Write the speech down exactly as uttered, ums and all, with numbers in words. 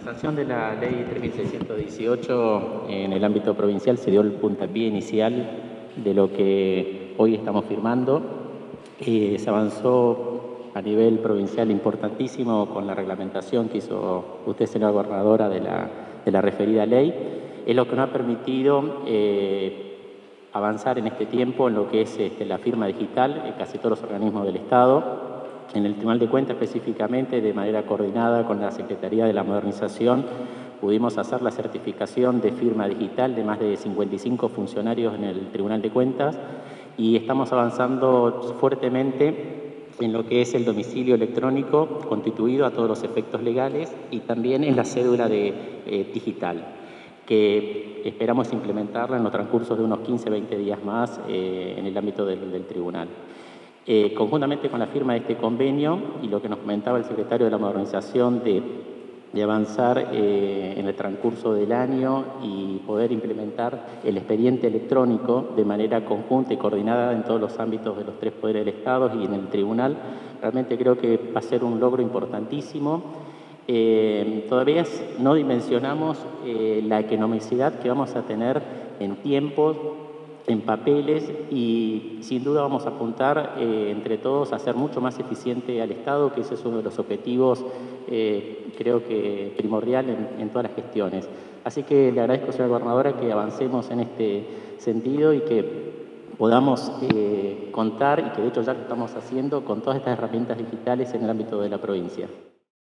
sanción de la ley tres mil seiscientos dieciocho en el ámbito provincial se dio el puntapié inicial de lo que hoy estamos firmando. Eh, se avanzó a nivel provincial importantísimo con la reglamentación que hizo usted, señora gobernadora, de la, de la referida ley. Es lo que nos ha permitido eh, avanzar en este tiempo en lo que es este, la firma digital en casi todos los organismos del Estado. En el Tribunal de Cuentas específicamente, de manera coordinada con la Secretaría de la Modernización, pudimos hacer la certificación de firma digital de más de cincuenta y cinco funcionarios en el Tribunal de Cuentas y estamos avanzando fuertemente en lo que es el domicilio electrónico constituido a todos los efectos legales y también en la cédula de, eh, digital, que esperamos implementarla en los transcursos de unos quince a veinte días más eh, en el ámbito del, del tribunal. Eh, conjuntamente con la firma de este convenio y lo que nos comentaba el secretario de la Modernización de, de avanzar eh, en el transcurso del año y poder implementar el expediente electrónico de manera conjunta y coordinada en todos los ámbitos de los tres poderes del Estado y en el tribunal, realmente creo que va a ser un logro importantísimo. Eh, todavía no dimensionamos eh, la economicidad que vamos a tener en tiempos, en papeles, y sin duda vamos a apuntar eh, entre todos a ser mucho más eficiente al Estado, que ese es uno de los objetivos eh, creo que primordial en, en todas las gestiones. Así que le agradezco, señora gobernadora, que avancemos en este sentido y que podamos eh, contar, y que de hecho ya lo estamos haciendo, con todas estas herramientas digitales en el ámbito de la provincia.